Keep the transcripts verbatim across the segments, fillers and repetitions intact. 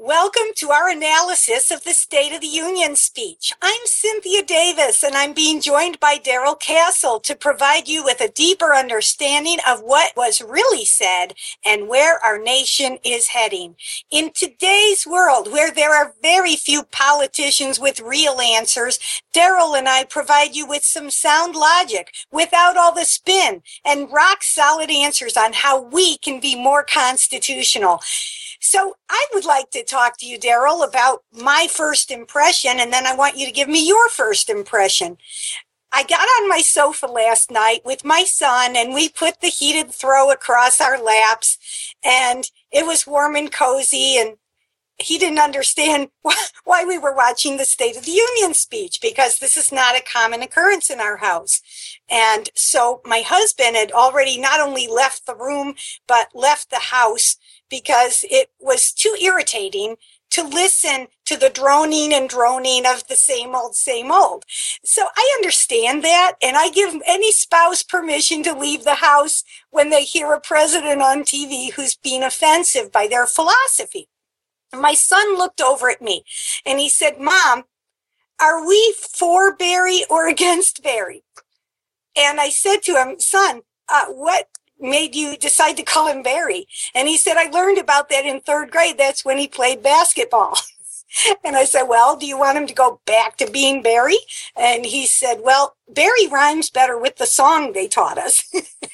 Welcome to our analysis of the State of the Union speech. I'm Cynthia Davis, and I'm being joined by Darrell Castle to provide you with a deeper understanding of what was really said and where our nation is heading. In today's world, where there are very few politicians with real answers, Darrell and I provide you with some sound logic without all the spin and rock-solid answers on how we can be more constitutional. So I would like to talk to you, Darrell, about my first impression, and then I want you to give me your first impression. I got on my sofa last night with my son, and we put the heated throw across our laps, and it was warm and cozy, and he didn't understand why we were watching the State of the Union speech, because this is not a common occurrence in our house. And so my husband had already not only left the room, but left the house because it was too irritating to listen to the droning and droning of the same old, same old. So I understand that, and I give any spouse permission to leave the house when they hear a president on T V who's being offensive by their philosophy. My son looked over at me and he said, "Mom, are we for Barry or against Barry?" And I said to him, "Son, uh, what made you decide to call him Barry?" And he said, "I learned about that in third grade. That's when he played basketball." And I said, "Well, do you want him to go back to being Barry?" And he said, "Well, Barry rhymes better with the song they taught us."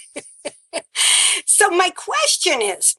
So my question is,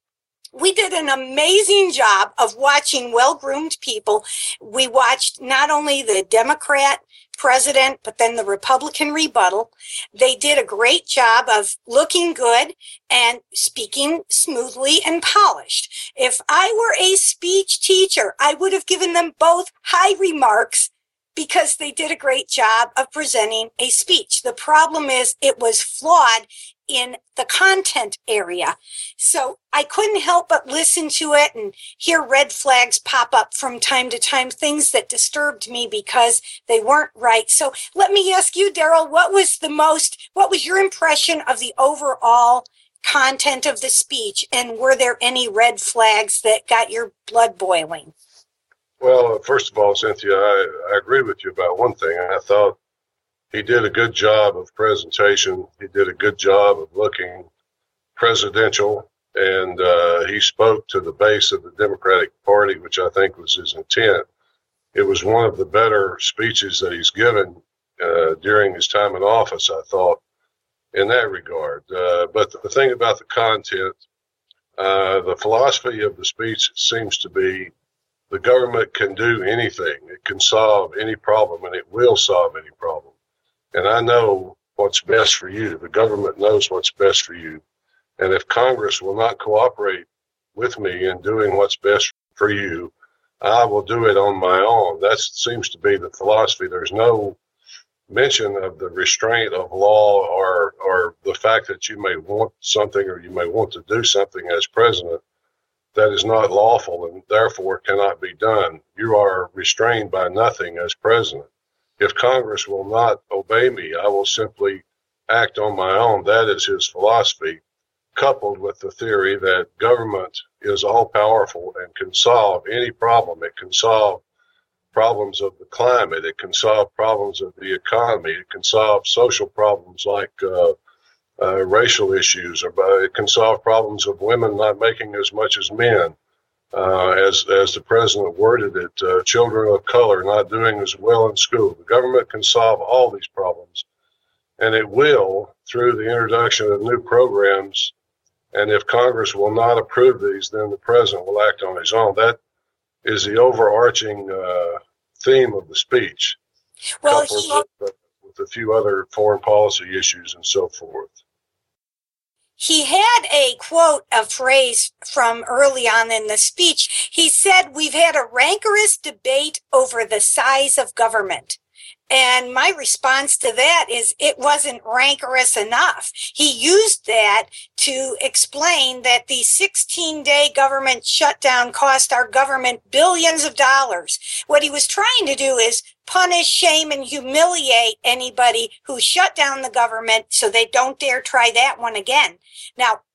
we did an amazing job of watching well-groomed people. We watched not only the Democrat president, but then the Republican rebuttal. They did a great job of looking good and speaking smoothly and polished. If I were a speech teacher, I would have given them both high remarks because they did a great job of presenting a speech. The problem is it was flawed in the content area. So I couldn't help but listen to it and hear red flags pop up from time to time, things that disturbed me because they weren't right. So let me ask you, Darrell, what was the most, what was your impression of the overall content of the speech? And were there any red flags that got your blood boiling? Well, first of all, Cynthia, I, I agree with you about one thing. I thought he did a good job of presentation. He did a good job of looking presidential, and uh, he spoke to the base of the Democratic Party, which I think was his intent. It was one of the better speeches that he's given uh, during his time in office, I thought, in that regard. Uh, but the thing about the content, uh, the philosophy of the speech seems to be the government can do anything. It can solve any problem, and it will solve any problem. And I know what's best for you. The government knows what's best for you. And if Congress will not cooperate with me in doing what's best for you, I will do it on my own. That seems to be the philosophy. There's no mention of the restraint of law or, or the fact that you may want something or you may want to do something as president that is not lawful and therefore cannot be done. You are restrained by nothing as president. If Congress will not obey me, I will simply act on my own. That is his philosophy, coupled with the theory that government is all-powerful and can solve any problem. It can solve problems of the climate. It can solve problems of the economy. It can solve social problems like uh, uh, racial issues. Or it can solve problems of women not making as much as men. Uh, as as the president worded it, uh, children of color not doing as well in school. The government can solve all these problems, and it will through the introduction of new programs. And if Congress will not approve these, then the president will act on his own. That is the overarching uh, theme of the speech, well, coupled he- with, uh, with a few other foreign policy issues and so forth. He had a quote, a phrase from early on in the speech. He said, "We've had a rancorous debate over the size of government." And my response to that is it wasn't rancorous enough. He used that to explain that the sixteen-day government shutdown cost our government billions of dollars. What he was trying to do is punish, shame, and humiliate anybody who shut down the government so they don't dare try that one again. Now,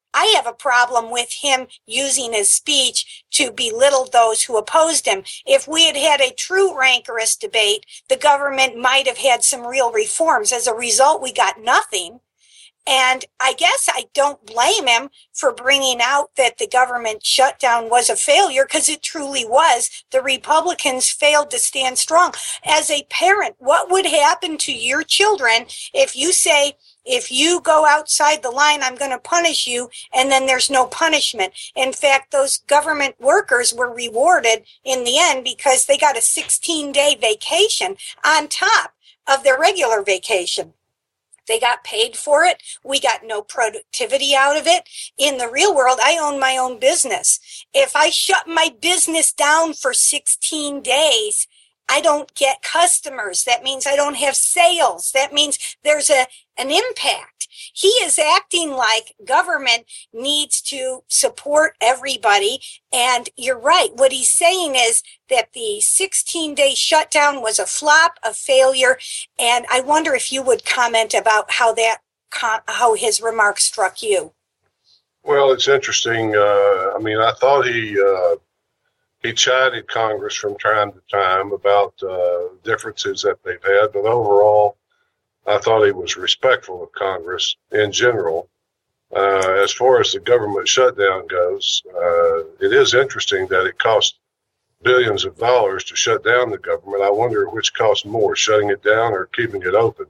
I have a problem with him using his speech to belittle those who opposed him. If we had had a true rancorous debate, the government might have had some real reforms. As a result, we got nothing. And I guess I don't blame him for bringing out that the government shutdown was a failure, because it truly was. The Republicans failed to stand strong. As a parent, what would happen to your children if you say, if you go outside the line, I'm going to punish you, and then there's no punishment? In fact, those government workers were rewarded in the end because they got a sixteen-day vacation on top of their regular vacation. They got paid for it. We got no productivity out of it. In the real world, I own my own business. If I shut my business down for sixteen days, I don't get customers. That means I don't have sales. That means there's a an impact. He is acting like government needs to support everybody. And you're right. What he's saying is that the sixteen-day shutdown was a flop, a failure. And I wonder if you would comment about how that, how his remarks struck you. Well, it's interesting. Uh, I mean, I thought he uh, he chided Congress from time to time about uh, differences that they've had, but overall, I thought he was respectful of Congress in general. Uh, as far as the government shutdown goes, uh, it is interesting that it cost billions of dollars to shut down the government. I wonder which cost more, shutting it down or keeping it open.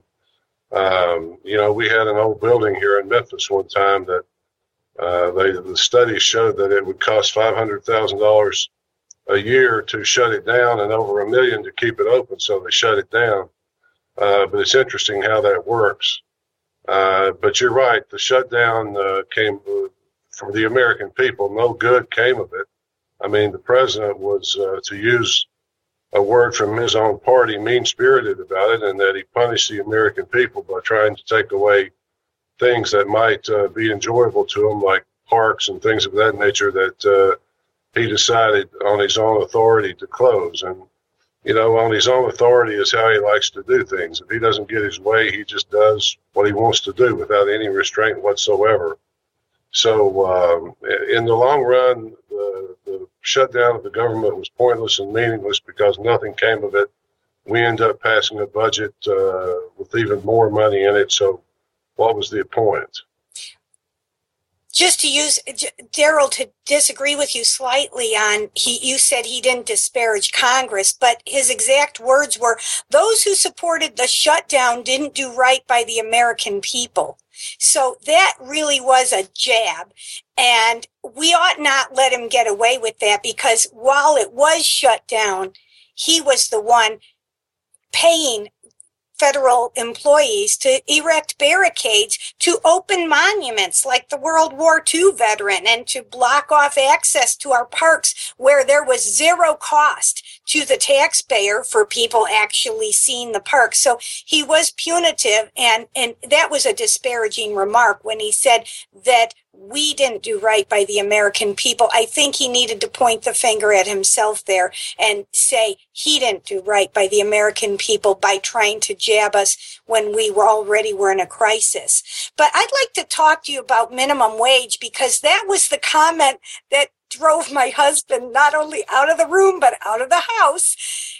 Um, you know, we had an old building here in Memphis one time that uh, they, the studies showed that it would cost five hundred thousand dollars a year to shut it down and over a million to keep it open, so they shut it down. Uh, but it's interesting how that works. Uh, but you're right, the shutdown uh, came uh, from the American people. No good came of it. I mean, the president was, uh, to use a word from his own party, mean-spirited about it, and that he punished the American people by trying to take away things that might uh, be enjoyable to them, like parks and things of that nature, that uh, he decided on his own authority to close. And you know, on his own authority is how he likes to do things. If he doesn't get his way, he just does what he wants to do without any restraint whatsoever. So um, in the long run, the, the shutdown of the government was pointless and meaningless because nothing came of it. We ended up passing a budget uh, with even more money in it. So what was the point? Just to use, Daryl, to disagree with you slightly on, he, you said he didn't disparage Congress, but his exact words were, those who supported the shutdown didn't do right by the American people. So that really was a jab. And we ought not let him get away with that, because while it was shut down, he was the one paying federal employees to erect barricades, to open monuments like the World War Two veteran, and to block off access to our parks where there was zero cost to the taxpayer for people actually seeing the park. So he was punitive, and, and that was a disparaging remark when he said that we didn't do right by the American people. I think he needed to point the finger at himself there and say he didn't do right by the American people by trying to jab us when we were already were in a crisis. But I'd like to talk to you about minimum wage, because that was the comment that drove my husband not only out of the room, but out of the house.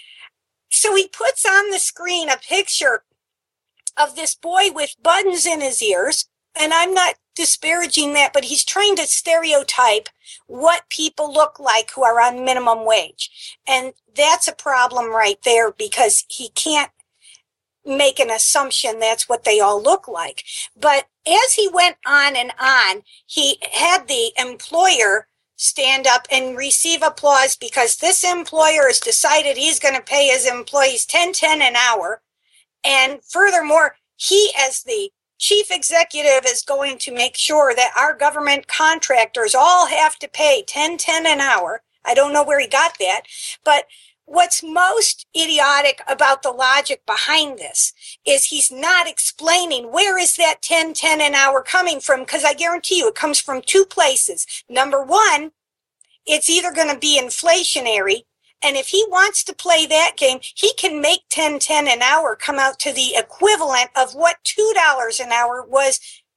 So he puts on the screen a picture of this boy with buttons in his ears. And I'm not disparaging that, but he's trying to stereotype what people look like who are on minimum wage. And that's a problem right there, because he can't make an assumption that's what they all look like. But as he went on and on, he had the employer stand up and receive applause, because this employer has decided he's going to pay his employees ten ten an hour. And furthermore, he, as the chief executive, is going to make sure that our government contractors all have to pay ten ten an hour. I don't know where he got that, but what's most idiotic about the logic behind this is he's not explaining where is that ten ten an hour coming from, because I guarantee you it comes from two places. Number one, it's either going to be inflationary, and if he wants to play that game, he can make ten ten an hour come out to the equivalent of what two dollars an hour was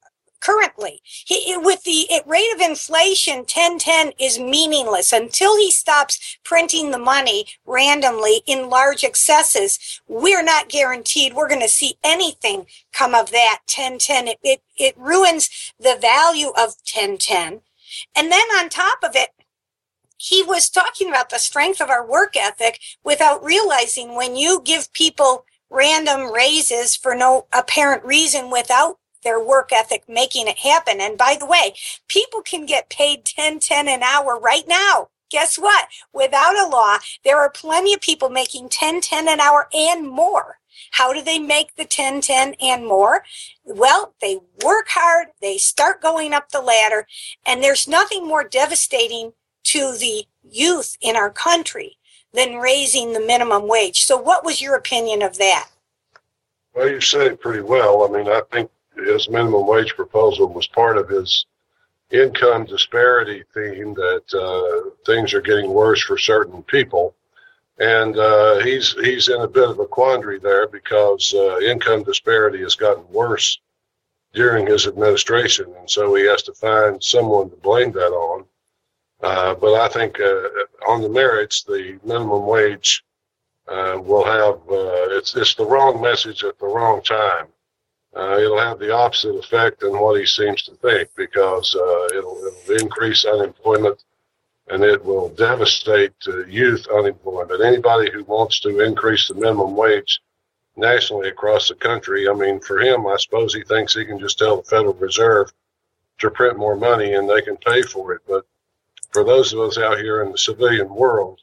currently. He, with the rate of inflation, ten ten is meaningless until he stops printing the money randomly in large excesses. We're not guaranteed we're going to see anything come of that ten ten. It, it, it ruins the value of ten ten. And then on top of it, he was talking about the strength of our work ethic without realizing when you give people random raises for no apparent reason without their work ethic making it happen. And by the way, people can get paid ten ten an hour right now. Guess what? Without a law, there are plenty of people making ten ten an hour and more. How do they make the ten ten and more? Well, they work hard, they start going up the ladder, and there's nothing more devastating to the youth in our country than raising the minimum wage. So what was your opinion of that? Well, you said it pretty well. I mean, I think his minimum wage proposal was part of his income disparity theme that uh, things are getting worse for certain people. And uh, he's he's in a bit of a quandary there because uh, income disparity has gotten worse during his administration. And so he has to find someone to blame that on. Uh, but I think uh, on the merits, the minimum wage uh, will have, uh, it's, it's the wrong message at the wrong time. Uh, it'll have the opposite effect than what he seems to think because uh, it'll, it'll increase unemployment and it will devastate uh, youth unemployment. Anybody who wants to increase the minimum wage nationally across the country, I mean, for him, I suppose he thinks he can just tell the Federal Reserve to print more money and they can pay for it. But for those of us out here in the civilian world,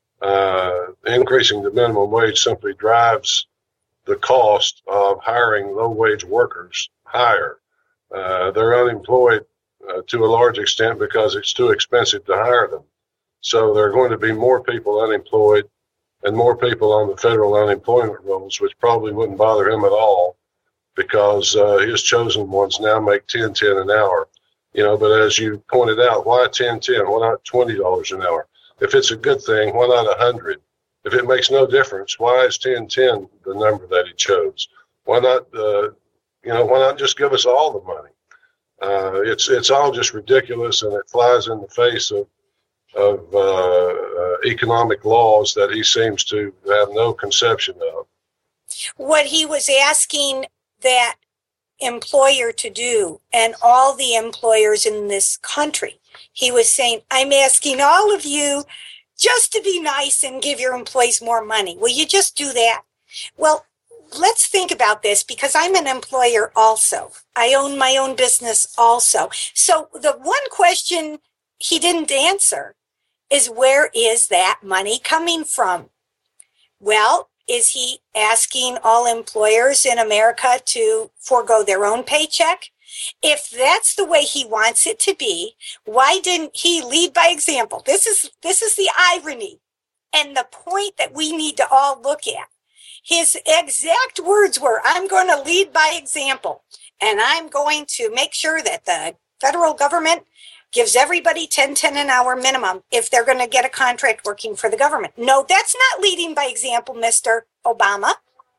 uh, increasing the minimum wage simply drives the cost of hiring low-wage workers higher. Uh, they're unemployed uh, to a large extent because it's too expensive to hire them. So there are going to be more people unemployed and more people on the federal unemployment rolls, which probably wouldn't bother him at all because uh, his chosen ones now make ten ten an hour. You know, but as you pointed out, why ten ten? Why not twenty dollars an hour? If it's a good thing, why not one hundred? If it makes no difference, why is ten ten the number that he chose? Why not, uh, you know, why not just give us all the money? Uh, it's it's all just ridiculous, and it flies in the face of of uh, uh, economic laws that he seems to have no conception of. What he was asking that employer to do, and all the employers in this country, he was saying, I'm asking all of you just to be nice and give your employees more money. Will you just do that? Well, let's think about this because I'm an employer also. I own my own business also. So the one question he didn't answer is, where is that money coming from? Well, is he asking all employers in America to forego their own paycheck? If that's the way he wants it to be, why didn't he lead by example? This is this is the irony and the point that we need to all look at. His exact words were, I'm going to lead by example, and I'm going to make sure that the federal government gives everybody ten ten an hour minimum if they're going to get a contract working for the government. No, that's not leading by example, Mister Obama.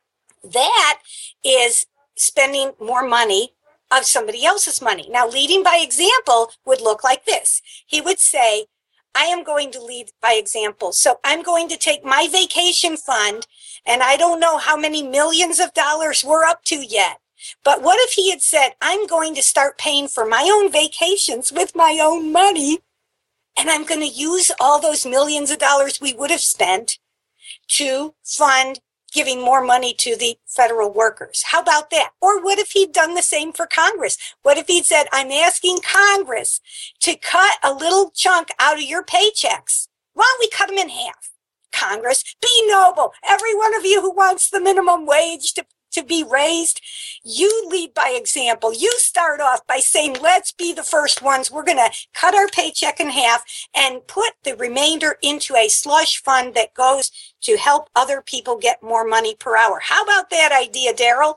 That is spending more money of somebody else's money. Now, leading by example would look like this. He would say, I am going to lead by example. So I'm going to take my vacation fund, and I don't know how many millions of dollars we're up to yet. But what if he had said, I'm going to start paying for my own vacations with my own money, and I'm going to use all those millions of dollars we would have spent to fund giving more money to the federal workers. How about that? Or what if he'd done the same for Congress? What if he'd said, I'm asking Congress to cut a little chunk out of your paychecks? Why don't we cut them in half? Congress, be noble. Every one of you who wants the minimum wage to to be raised, you lead by example. You start off by saying, let's be the first ones. We're going to cut our paycheck in half and put the remainder into a slush fund that goes to help other people get more money per hour. How about that idea, Daryl?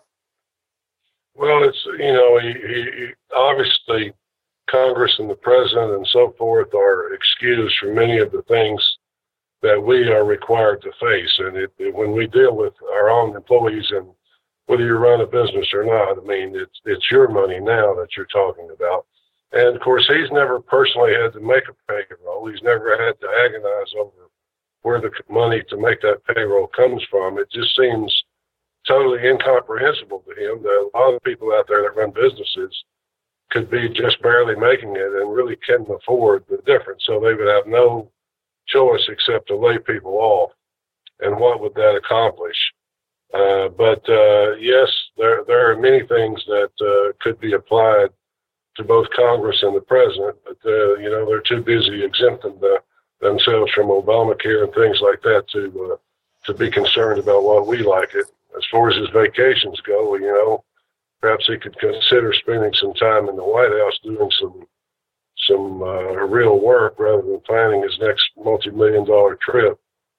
Well, it's, you know, he, he, obviously Congress and the president and so forth are excused for many of the things that we are required to face. And it, it, when we deal with our own employees and whether you run a business or not. I mean, it's it's your money now that you're talking about. And of course, he's never personally had to make a payroll. He's never had to agonize over where the money to make that payroll comes from. It just seems totally incomprehensible to him that a lot of people out there that run businesses could be just barely making it and really can't afford the difference. So they would have no choice except to lay people off. And what would that accomplish? Uh, but uh, yes, there there are many things that uh, could be applied to both Congress and the president, but uh, you know, they're too busy exempting the, themselves from Obamacare and things like that to uh, to be concerned about what we like it. As far as his vacations go, you know, perhaps he could consider spending some time in the White House doing some some uh, real work rather than planning his next multi-million dollar trip.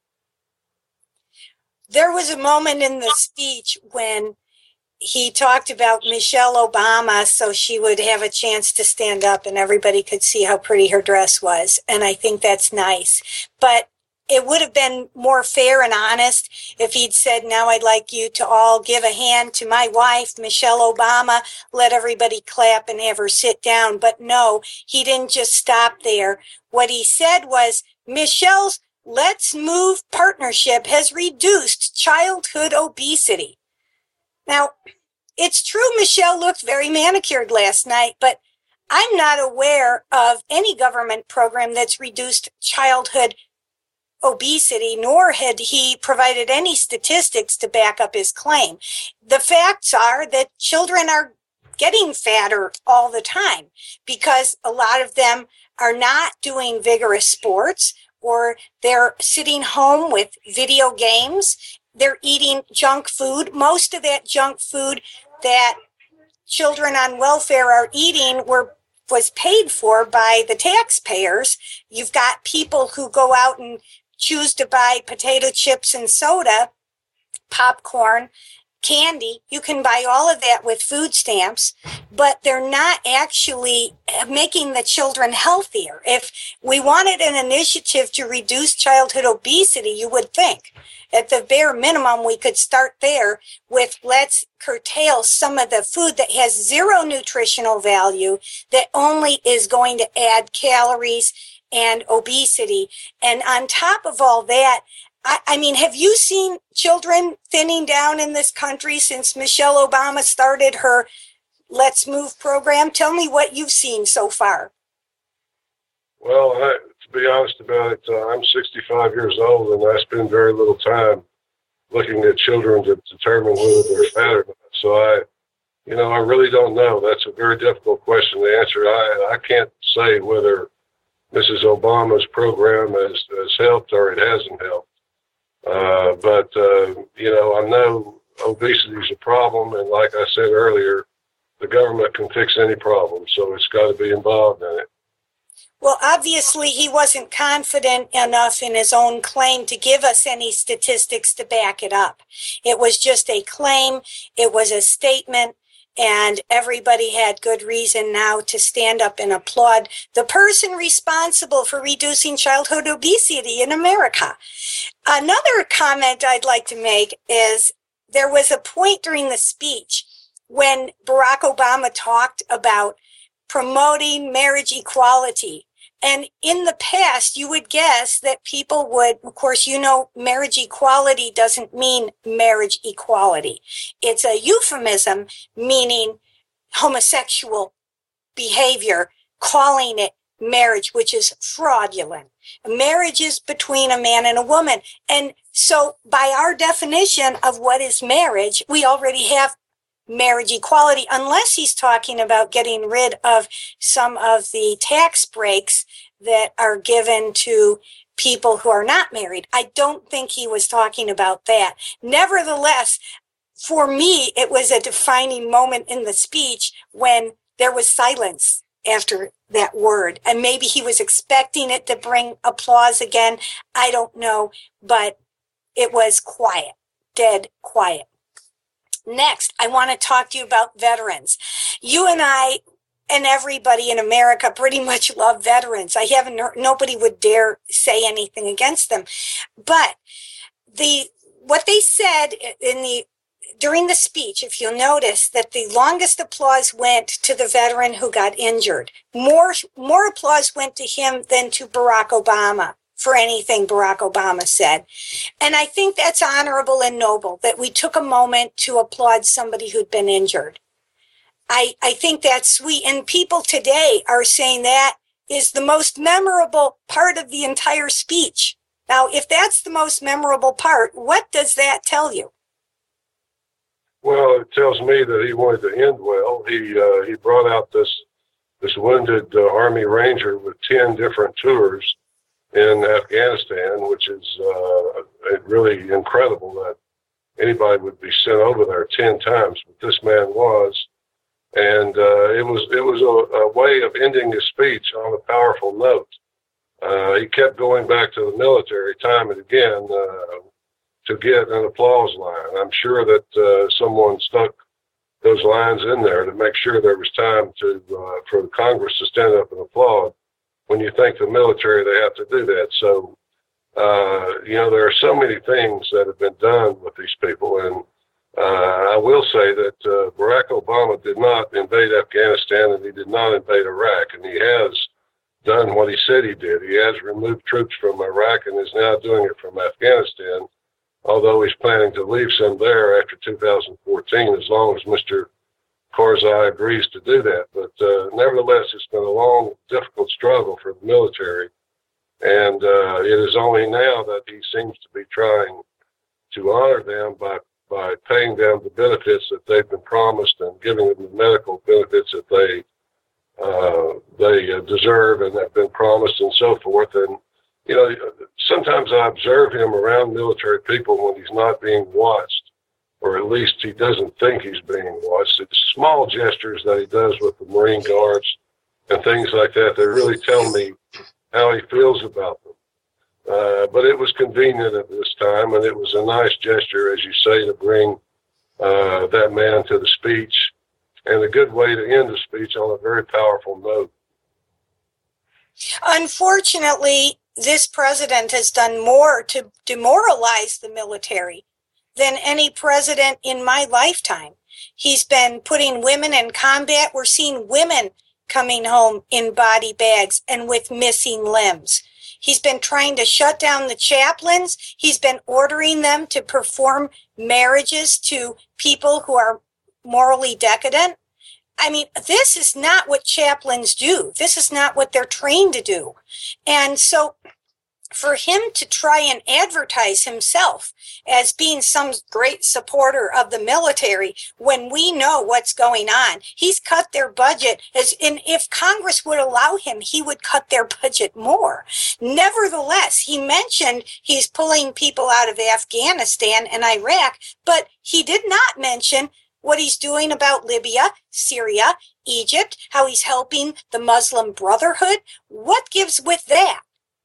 There was a moment in the speech when he talked about Michelle Obama so she would have a chance to stand up and everybody could see how pretty her dress was. And I think that's nice. But it would have been more fair and honest if he'd said, now I'd like you to all give a hand to my wife, Michelle Obama, let everybody clap and have her sit down. But no, he didn't just stop there. What he said was, Michelle's Let's Move partnership has reduced childhood obesity. Now, it's true Michelle looked very manicured last night, but I'm not aware of any government program that's reduced childhood obesity, nor had he provided any statistics to back up his claim. The facts are that children are getting fatter all the time because a lot of them are not doing vigorous sports, or they're sitting home with video games. They're eating junk food. Most of that junk food that children on welfare are eating were was paid for by the taxpayers. You've got people who go out and choose to buy potato chips and soda, popcorn, candy. You can buy all of that with food stamps, but they're not actually making the children healthier. If we wanted an initiative to reduce childhood obesity, you would think at the bare minimum we could start there with let's curtail some of the food that has zero nutritional value, that only is going to add calories and obesity. And on top of all that, I, I mean, have you seen children thinning down in this country since Michelle Obama started her Let's Move program? Tell me what you've seen so far. Well, I, to be honest about it, uh, I'm sixty-five years old, and I spend very little time looking at children to determine whether they're fat or not. So I, you know, I really don't know. That's a very difficult question to answer. I, I can't say whether Missus Obama's program has, has helped or it hasn't helped. Uh, but, uh, you know, I know obesity is a problem, and like I said earlier, the government can fix any problem, so it's got to be involved in it. Well, obviously, he wasn't confident enough in his own claim to give us any statistics to back it up. It was just a claim, it was a statement, and everybody had good reason now to stand up and applaud the person responsible for reducing childhood obesity in America. Another comment I'd like to make is there was a point during the speech when Barack Obama talked about promoting marriage equality. And in the past, you would guess that people would, of course, you know, marriage equality doesn't mean marriage equality. It's a euphemism meaning homosexual behavior, calling it marriage, which is fraudulent. Marriage is between a man and a woman. And so by our definition of what is marriage, we already have marriage equality, unless he's talking about getting rid of some of the tax breaks that are given to people who are not married. I don't think he was talking about that. Nevertheless, for me, it was a defining moment in the speech when there was silence after that word. And maybe he was expecting it to bring applause again. I don't know, but it was quiet, dead quiet. Next, I want to talk to you about veterans. You and I and everybody in America pretty much love veterans. I haven't, nobody would dare say anything against them. But the what they said in the during the speech, if you'll notice that the longest applause went to the veteran who got injured. More, more applause went to him than to Barack Obama for anything Barack Obama said. And I think that's honorable and noble that we took a moment to applaud somebody who'd been injured. I, I think that's sweet. And people today are saying that is the most memorable part of the entire speech. Now, if that's the most memorable part, what does that tell you? Well, it tells me that he wanted to end well. He uh, he brought out this this wounded uh, Army Ranger with ten different tours in Afghanistan, which is uh, really incredible that anybody would be sent over there ten times, but this man was. And uh, it was it was a, a way of ending his speech on a powerful note. Uh, he kept going back to the military time and again uh, to get an applause line. I'm sure that uh, someone stuck those lines in there to make sure there was time to uh, for the Congress to stand up and applaud. When you think the military, they have to do that. So, uh, you know, there are so many things that have been done with these people. And uh, I will say that uh, Barack Obama did not invade Afghanistan and he did not invade Iraq. And he has done what he said he did. He has removed troops from Iraq and is now doing it from Afghanistan, although he's planning to leave some there after two thousand fourteen, as long as Mister Karzai agrees to do that. But uh, nevertheless, it's been a long, difficult struggle for the military. And uh, it is only now that he seems to be trying to honor them by, by paying them the benefits that they've been promised and giving them the medical benefits that they uh, they uh, deserve and have been promised and so forth. And, you know, sometimes I observe him around military people when he's not being watched, or at least he doesn't think he's being watched. It's small gestures that he does with the Marine Guards and things like that that really tell me how he feels about them. Uh, but it was convenient at this time, and it was a nice gesture, as you say, to bring uh, that man to the speech, and a good way to end the speech on a very powerful note. Unfortunately, this president has done more to demoralize the military than any president in my lifetime. He's been putting women in combat. We're seeing women coming home in body bags and with missing limbs. He's been trying to shut down the chaplains. He's been ordering them to perform marriages to people who are morally decadent. I mean, this is not what chaplains do. This is not what they're trained to do. And so for him to try and advertise himself as being some great supporter of the military when we know what's going on, he's cut their budget. As in, if Congress would allow him, he would cut their budget more. Nevertheless, he mentioned he's pulling people out of Afghanistan and Iraq, but he did not mention what he's doing about Libya, Syria, Egypt, how he's helping the Muslim Brotherhood. What gives with that?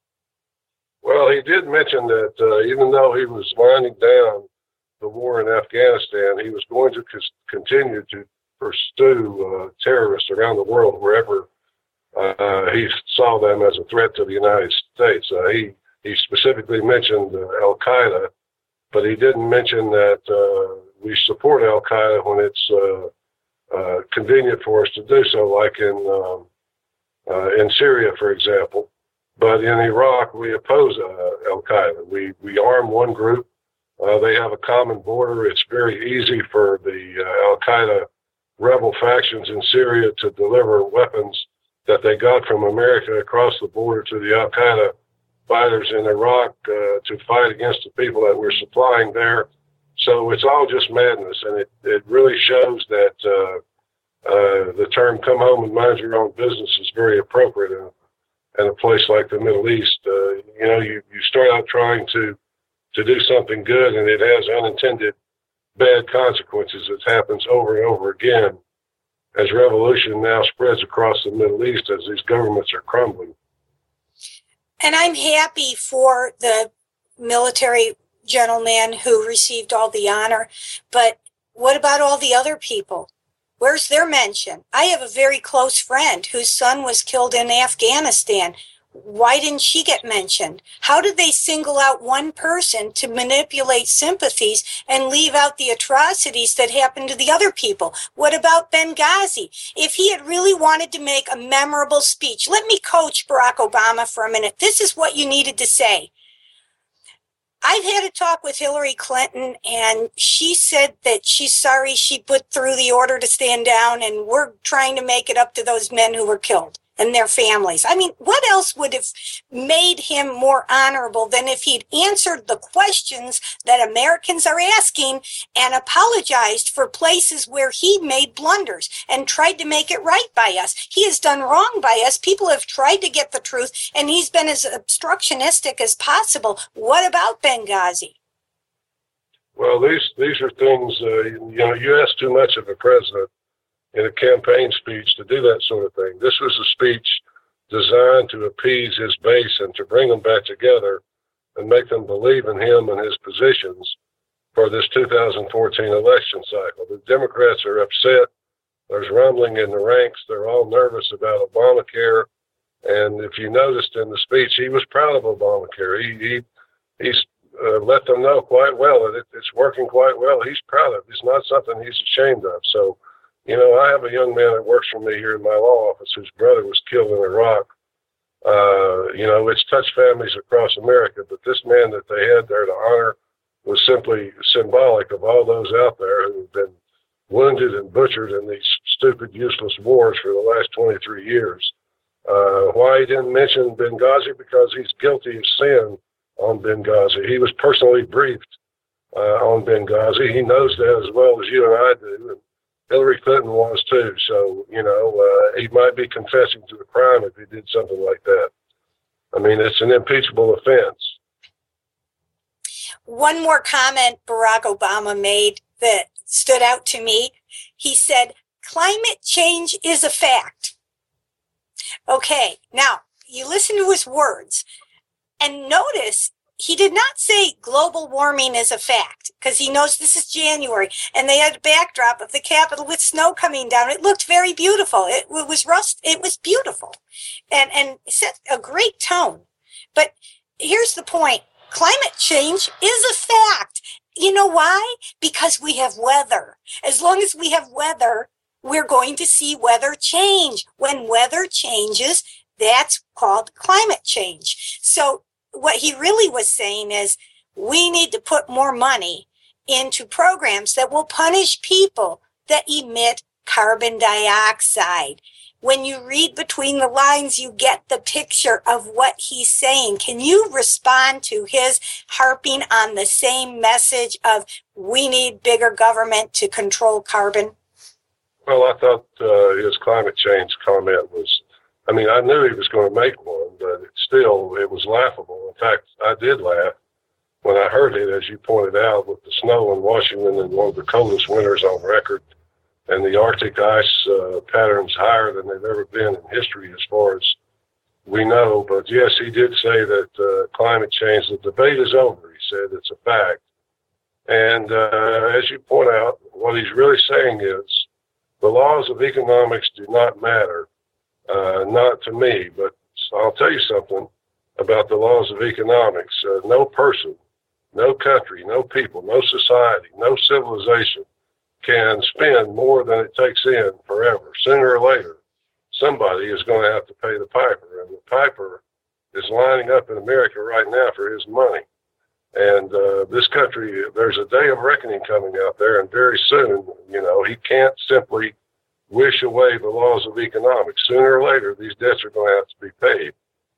Well, he did mention that uh, even though he was winding down the war in Afghanistan, he was going to c- continue to pursue uh, terrorists around the world wherever uh, he saw them as a threat to the United States. Uh, he, he specifically mentioned uh, Al-Qaeda, but he didn't mention that uh, we support Al-Qaeda when it's uh, uh, convenient for us to do so, like in, um, uh, in Syria, for example. But in Iraq, we oppose uh, Al-Qaeda. We, we arm one group. Uh, they have a common border. It's very easy for the uh, Al-Qaeda rebel factions in Syria to deliver weapons that they got from America across the border to the Al-Qaeda fighters in Iraq uh, to fight against the people that we're supplying there. So it's all just madness, and it, it really shows that uh, uh, the term "come home and mind your own business" is very appropriate in, in a place like the Middle East. Uh, you know, you, you start out trying to to do something good, and it has unintended bad consequences. It happens over and over again as revolution now spreads across the Middle East as these governments are crumbling. And I'm happy for the military gentleman who received all the honor, but what about all the other people? Where's their mention? I have a very close friend whose son was killed in Afghanistan. Why didn't she get mentioned? How did they single out one person to manipulate sympathies and leave out the atrocities that happened to the other people? What about Benghazi? If he had really wanted to make a memorable speech, let me coach Barack Obama for a minute. This is what you needed to say. I've had a talk with Hillary Clinton, and she said that she's sorry she put through the order to stand down, and we're trying to make it up to those men who were killed and their families. I mean, what else would have made him more honorable than if he'd answered the questions that Americans are asking and apologized for places where he made blunders and tried to make it right by us? He has done wrong by us. People have tried to get the truth, and he's been as obstructionistic as possible. What about Benghazi? Well, these these are things, uh, you know, you ask too much of a president in a campaign speech to do that sort of thing. This was a speech designed to appease his base and to bring them back together and make them believe in him and his positions for this two thousand fourteen election cycle. The Democrats are upset. There's rumbling in the ranks. They're all nervous about Obamacare. And if you noticed in the speech, he was proud of Obamacare. He, he he's uh, let them know quite well that it, it's working quite well. He's proud of it. It's not something he's ashamed of. So, you know, I have a young man that works for me here in my law office whose brother was killed in Iraq. Uh, you know, it's touched families across America, but this man that they had there to honor was simply symbolic of all those out there who have been wounded and butchered in these stupid, useless wars for the last twenty-three years. Uh, why he didn't mention Benghazi? Because he's guilty of sin on Benghazi. He was personally briefed uh, on Benghazi. He knows that as well as you and I do. And Hillary Clinton was too. So, you know, uh, he might be confessing to a crime if he did something like that. I mean, it's an impeachable offense. One more comment Barack Obama made that stood out to me. He said, climate change is a fact. Okay, now you listen to his words and notice he did not say global warming is a fact, because he knows this is January and they had a backdrop of the Capitol with snow coming down. It looked very beautiful. It, it was rust. It was beautiful and, and set a great tone. But here's the point. Climate change is a fact. You know why? Because we have weather. As long as we have weather, we're going to see weather change. When weather changes, that's called climate change. So what he really was saying is we need to put more money into programs that will punish people that emit carbon dioxide. When you read between the lines, you get the picture of what he's saying. Can you respond to his harping on the same message of we need bigger government to control carbon? Well, I thought uh, his climate change comment was, I mean, I knew he was going to make one, but it still, it was laughable. In fact, I did laugh when I heard it, as you pointed out, with the snow in Washington and one of the coldest winters on record, and the Arctic ice uh, patterns higher than they've ever been in history as far as we know. But yes, he did say that uh, climate change, the debate is over. He said it's a fact. And uh, as you point out, what he's really saying is the laws of economics do not matter, uh, not to me, but I'll tell you something about the laws of economics. Uh, no person, no country, no people, no society, no civilization can spend more than it takes in forever. Sooner or later, somebody is going to have to pay the piper, and the piper is lining up in America right now for his money. And uh, this country, there's a day of reckoning coming out there, and very soon, you know, he can't simply wish away the laws of economics. Sooner or later, these debts are going to have to be paid.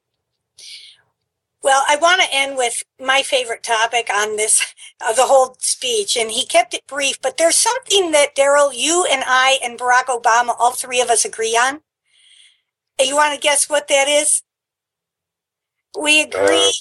Well, I want to end with my favorite topic on this, uh, the whole speech, and he kept it brief, but there's something that, Daryl, you and I and Barack Obama, all three of us agree on. You want to guess what that is? We agree. Uh,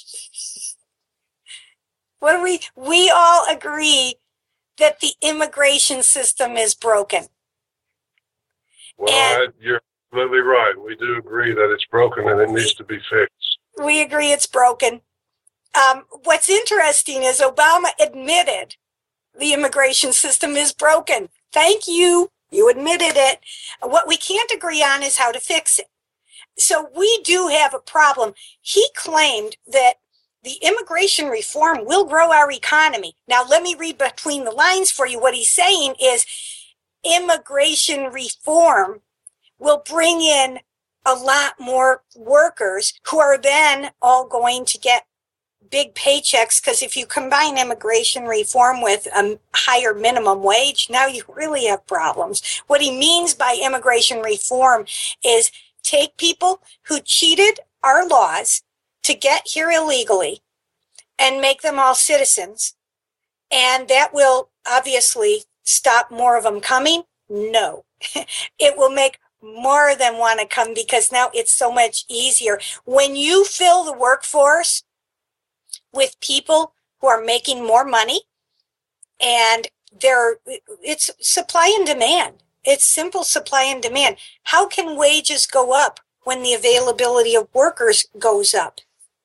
what do we, we all agree that the immigration system is broken. Well, I, you're absolutely right. We do agree that it's broken and it needs to be fixed. We agree it's broken. Um, what's interesting is Obama admitted the immigration system is broken. Thank you. You admitted it. What we can't agree on is how to fix it. So we do have a problem. He claimed that the immigration reform will grow our economy. Now, let me read between the lines for you. What he's saying is immigration reform will bring in a lot more workers who are then all going to get big paychecks, because if you combine immigration reform with a higher minimum wage, now you really have problems. What he means by immigration reform is take people who cheated our laws to get here illegally and make them all citizens. And that will obviously stop more of them coming? No. It will make more of them want to come, because now it's so much easier. When you fill the workforce with people who are making more money, and there, it's supply and demand. It's simple supply and demand. How can wages go up when the availability of workers goes up?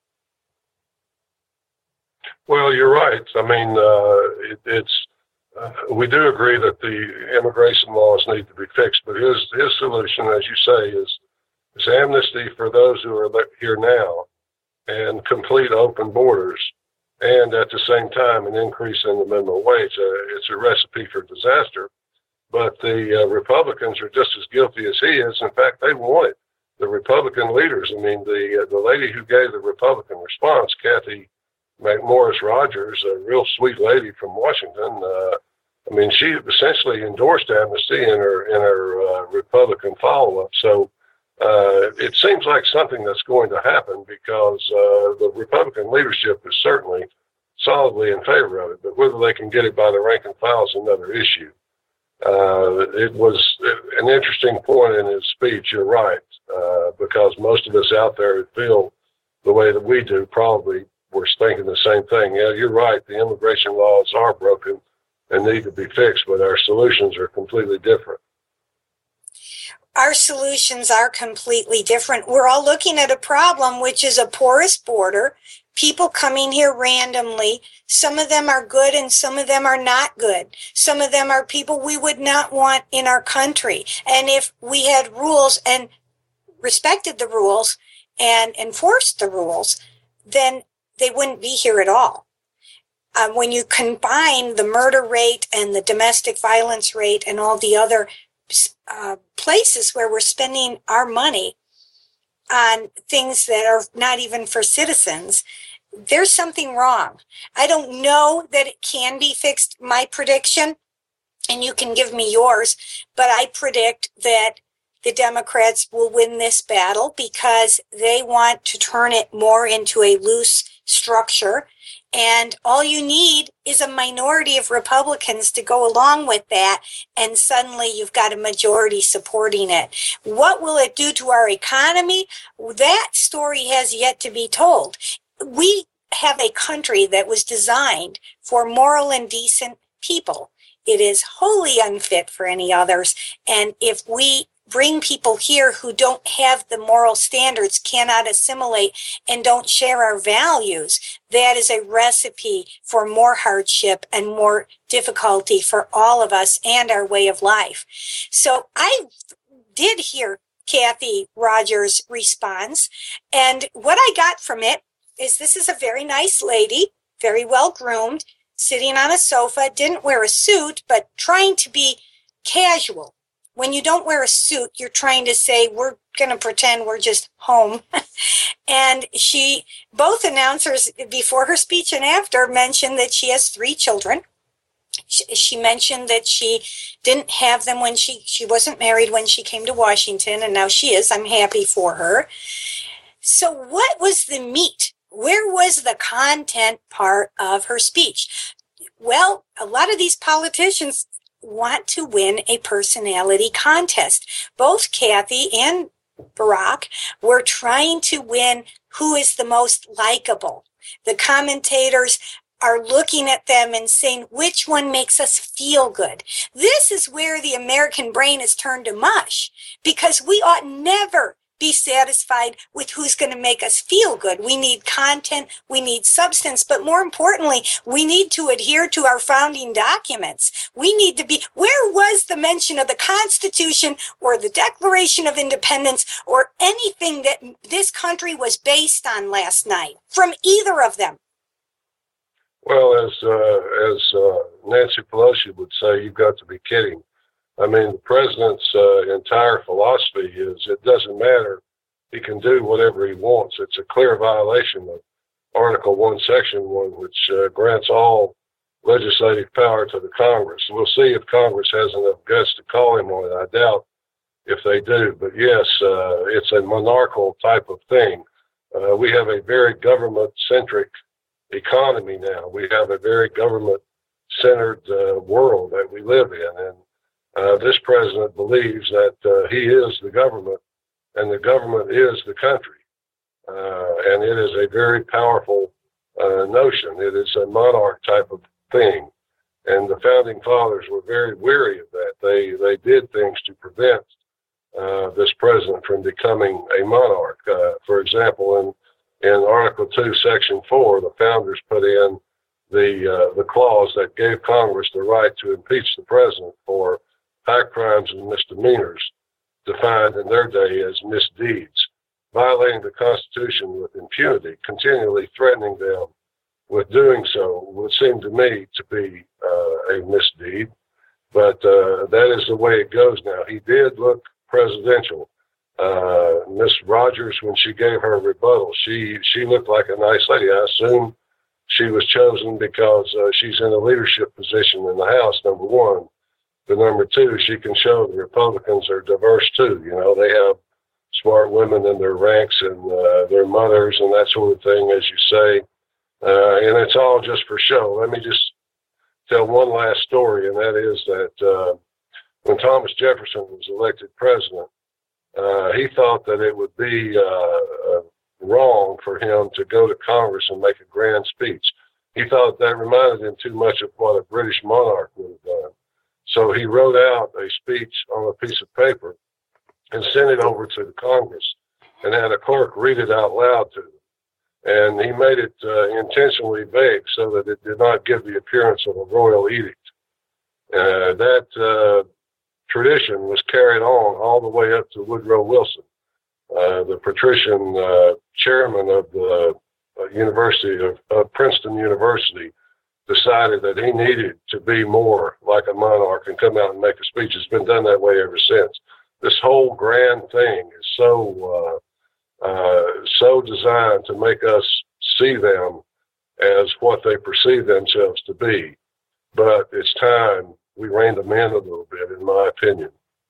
Well, you're right. I mean, uh, it, it's uh, we do agree that the immigration laws need to be fixed, but his his solution, as you say, is is amnesty for those who are here now, and complete open borders, and at the same time an increase in the minimum wage. Uh, it's a recipe for disaster. But the uh, Republicans are just as guilty as he is. In fact, they want it. The Republican leaders, I mean, the uh, the lady who gave the Republican response, Kathy McMorris Rogers, a real sweet lady from Washington, uh, I mean, she essentially endorsed amnesty in her in her uh, Republican follow-up. So uh, it seems like something that's going to happen, because uh, the Republican leadership is certainly solidly in favor of it. But whether they can get it by the rank and file is another issue. Uh, it was an interesting point in his speech, you're right, uh, because most of us out there feel the way that we do probably were thinking the same thing. Yeah, you're right, the immigration laws are broken and need to be fixed, but our solutions are completely different. Our solutions are completely different. We're all looking at a problem, which is a porous border, people coming here randomly. Some of them are good and some of them are not good. Some of them are people we would not want in our country. And if we had rules and respected the rules and enforced the rules, then they wouldn't be here at all. Um, when you combine the murder rate and the domestic violence rate and all the other uh, places where we're spending our money on things that are not even for citizens, there's something wrong. I don't know that it can be fixed. My prediction, and you can give me yours, but I predict that the Democrats will win this battle because they want to turn it more into a loose structure. And all you need is a minority of Republicans to go along with that, and suddenly you've got a majority supporting it. What will it do to our economy? That story has yet to be told. We have a country that was designed for moral and decent people. It is wholly unfit for any others. And if we bring people here who don't have the moral standards, cannot assimilate, and don't share our values, that is a recipe for more hardship and more difficulty for all of us and our way of life. So I did hear Kathy Rogers' response, and what I got from it is this is a very nice lady, very well groomed, sitting on a sofa, didn't wear a suit, but trying to be casual. When you don't wear a suit, you're trying to say, we're going to pretend we're just home. And she, both announcers before her speech and after, mentioned that she has three children. She, she mentioned that she didn't have them when she, she wasn't married when she came to Washington, and now she is. I'm happy for her. So what was the meat? Where was the content part of her speech? Well, a lot of these politicians want to win a personality contest. Both Kathy and Barack were trying to win who is the most likable. The commentators are looking at them and saying, which one makes us feel good? This is where the American brain is turned to mush, because we ought never be satisfied with who's going to make us feel good. We need content, we need substance, but more importantly, we need to adhere to our founding documents. We need to be, where was the mention of the Constitution or the Declaration of Independence or anything that this country was based on last night from either of them? Well, as uh, as uh, Nancy Pelosi would say, you've got to be kidding. I mean, the president's uh, entire philosophy is it doesn't matter. He can do whatever he wants. It's a clear violation of Article one, Section one, which uh, grants all legislative power to the Congress. We'll see if Congress has enough guts to call him on it. I doubt if they do. But yes, uh, it's a monarchical type of thing. Uh, we have a very government-centric economy now. We have a very government-centered uh, world that we live in. And uh, this president believes that uh, he is the government and the government is the country. Uh, and it is a very powerful uh, notion. It is a monarch type of thing. And the founding fathers were very weary of that. They, they did things to prevent uh, this president from becoming a monarch. Uh, for example, in In Article two, Section four, the founders put in the uh, the clause that gave Congress the right to impeach the president for high crimes and misdemeanors, defined in their day as misdeeds, violating the Constitution with impunity, continually threatening them with doing so would seem to me to be uh, a misdeed. But uh, that is the way it goes now. He did look presidential. Uh, Miss Rogers, when she gave her rebuttal, she, she looked like a nice lady. I assume she was chosen because uh, she's in a leadership position in the House, number one. But number two, she can show the Republicans are diverse too. You know, they have smart women in their ranks and uh, their mothers and that sort of thing, as you say. Uh, and it's all just for show. Let me just tell one last story, and that is that uh, when Thomas Jefferson was elected president, Uh, he thought that it would be uh, uh, wrong for him to go to Congress and make a grand speech. He thought that reminded him too much of what a British monarch would have done. So he wrote out a speech on a piece of paper and sent it over to the Congress and had a clerk read it out loud to them. And he made it uh, intentionally vague so that it did not give the appearance of a royal edict. Uh, that uh, tradition was carried on all the way up to Woodrow Wilson, uh, the patrician uh, chairman of the uh, University of, of Princeton University, decided that he needed to be more like a monarch and come out and make a speech. It's been done that way ever since. This whole grand thing is so uh, uh, so designed to make us see them as what they perceive themselves to be. But it's time we rein them in a little bit, in my opinion.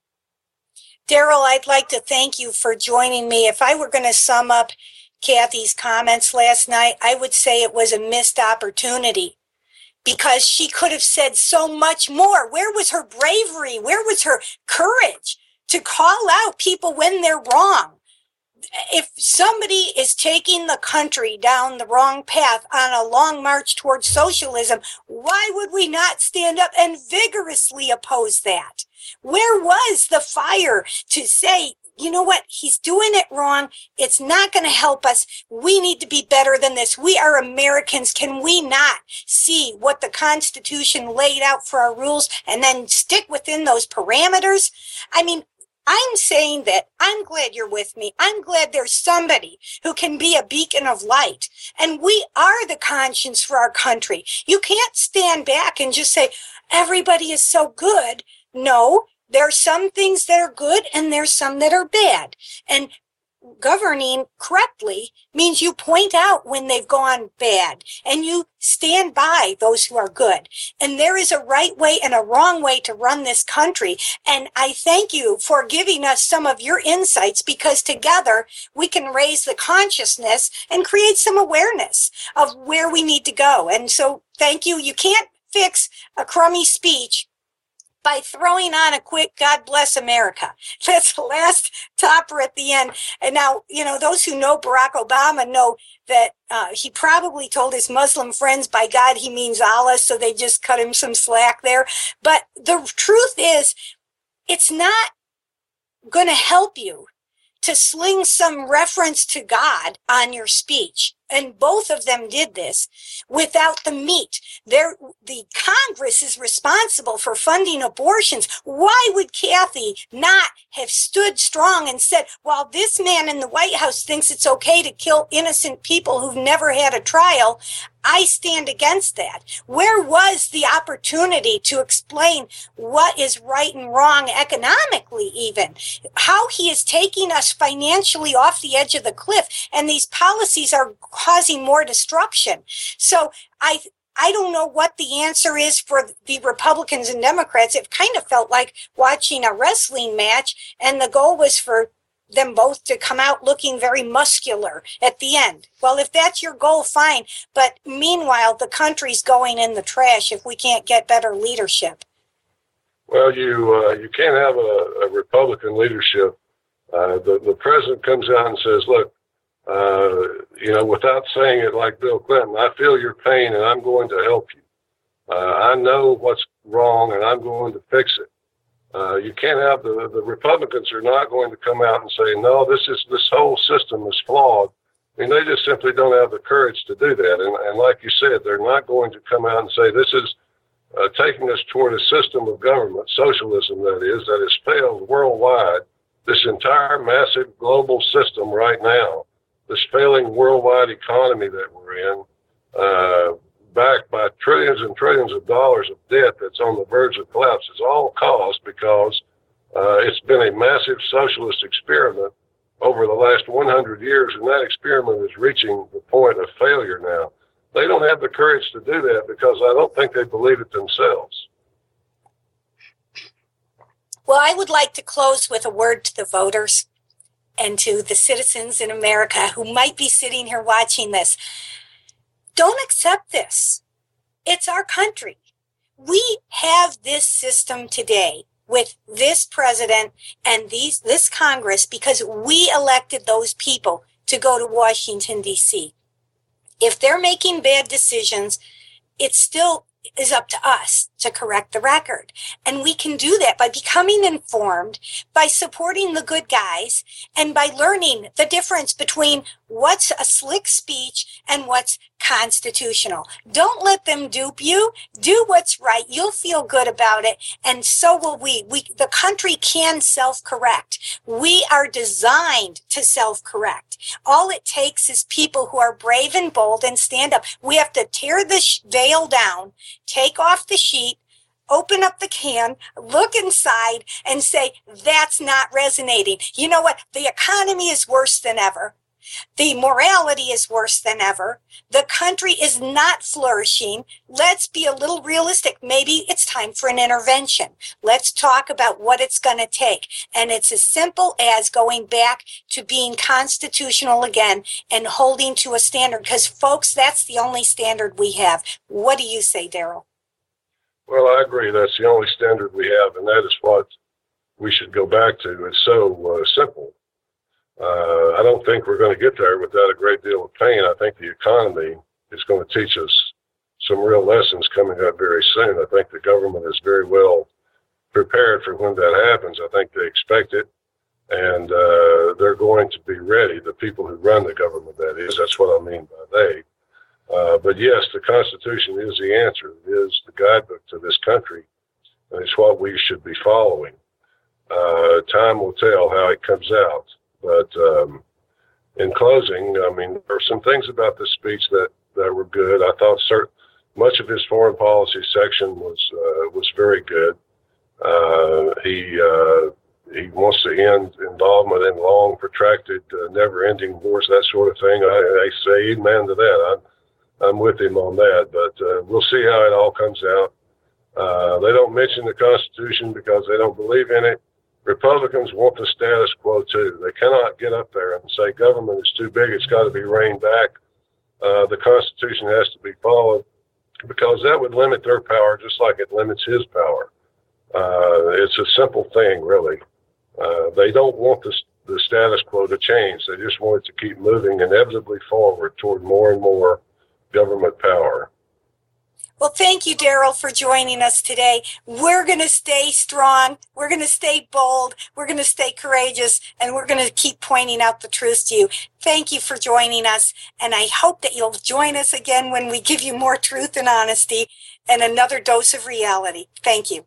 Daryl, I'd like to thank you for joining me. If I were going to sum up Kathy's comments last night, I would say it was a missed opportunity because she could have said so much more. Where was her bravery? Where was her courage to call out people when they're wrong? If somebody is taking the country down the wrong path on a long march towards socialism, why would we not stand up and vigorously oppose that? Where was the fire to say, you know what, he's doing it wrong. It's not going to help us. We need to be better than this. We are Americans. Can we not see what the Constitution laid out for our rules and then stick within those parameters? I mean, I'm saying that I'm glad you're with me. I'm glad there's somebody who can be a beacon of light. And we are the conscience for our country. You can't stand back and just say, everybody is so good. No, there are some things that are good and there's some that are bad. And governing correctly means you point out when they've gone bad and you stand by those who are good. And there is a right way and a wrong way to run this country. And I thank you for giving us some of your insights because together we can raise the consciousness and create some awareness of where we need to go. And so thank you. You can't fix a crummy speech by throwing on a quick God bless America. That's the last topper at the end. And now, you know, those who know Barack Obama know that uh, he probably told his Muslim friends, by God, he means Allah, so they just cut him some slack there. But the truth is, it's not going to help you to sling some reference to God on your speech. And both of them did this without the meat. There, the Congress is responsible for funding abortions. Why would Kathy not have stood strong and said, while this man in the White House thinks it's okay to kill innocent people who've never had a trial, I stand against that? Where was the opportunity to explain what is right and wrong economically even? How he is taking us financially off the edge of the cliff, and these policies are causing more destruction. So I I don't know what the answer is for the Republicans and Democrats. It kind of felt like watching a wrestling match, and the goal was for them both to come out looking very muscular at the end. Well, if that's your goal, fine. But meanwhile, the country's going in the trash if we can't get better leadership. Well, you uh, you can't have a, a Republican leadership. Uh, the, the president comes out and says, look, uh, you know, without saying it like Bill Clinton, I feel your pain and I'm going to help you. Uh, I know what's wrong and I'm going to fix it. Uh, you can't have the, the Republicans are not going to come out and say, no, this is, this whole system is flawed. I mean, they just simply don't have the courage to do that. And, and like you said, they're not going to come out and say, this is uh, taking us toward a system of government, socialism that is, that has failed worldwide. This entire massive global system right now, this failing worldwide economy that we're in, uh, backed by trillions and trillions of dollars of debt that's on the verge of collapse, is all caused because uh, it's been a massive socialist experiment over the last one hundred years, and that experiment is reaching the point of failure now. They don't have the courage to do that because I don't think they believe it themselves. Well, I would like to close with a word to the voters and to the citizens in America who might be sitting here watching this. Don't accept this. It's our country. We have this system today with this president and these this Congress because we elected those people to go to Washington, D C. If they're making bad decisions, it still is up to us to correct the record. And we can do that by becoming informed, by supporting the good guys, and by learning the difference between what's a slick speech and what's constitutional. Don't let them dupe you. Do what's right. You'll feel good about it. And so will we. We, the country can self-correct. We are designed to self-correct. All it takes is people who are brave and bold and stand up. We have to tear the veil down, take off the sheet, open up the can, look inside, and say, that's not resonating. You know what? The economy is worse than ever. The morality is worse than ever. The country is not flourishing. Let's be a little realistic. Maybe it's time for an intervention. Let's talk about what it's going to take. And it's as simple as going back to being constitutional again and holding to a standard. Because, folks, that's the only standard we have. What do you say, Daryl? Well, I agree. That's the only standard we have, and that is what we should go back to. It's so uh, simple. Uh, I don't think we're going to get there without a great deal of pain. I think the economy is going to teach us some real lessons coming up very soon. I think the government is very well prepared for when that happens. I think they expect it, and uh, they're going to be ready. The people who run the government, that is. That's what I mean by they. Uh, but yes, the Constitution is the answer. It is the guidebook to this country, and it's what we should be following. Uh, time will tell how it comes out. But um, in closing, I mean, there are some things about this speech that, that were good. I thought certain, much of his foreign policy section was uh, was very good. Uh, he uh, he wants to end involvement in long, protracted, uh, never-ending wars, that sort of thing. I, I say amen to that. I'm, I'm with him on that. But uh, we'll see how it all comes out. Uh, they don't mention the Constitution because they don't believe in it. Republicans want the status quo too. They cannot get up there and say government is too big, it's got to be reined back. Uh, the Constitution has to be followed because that would limit their power just like it limits his power. Uh, it's a simple thing, really. Uh, they don't want the, the status quo to change. They just want it to keep moving inevitably forward toward more and more government power. Well, thank you, Daryl, for joining us today. We're going to stay strong. We're going to stay bold. We're going to stay courageous, and we're going to keep pointing out the truth to you. Thank you for joining us, and I hope that you'll join us again when we give you more truth and honesty and another dose of reality. Thank you.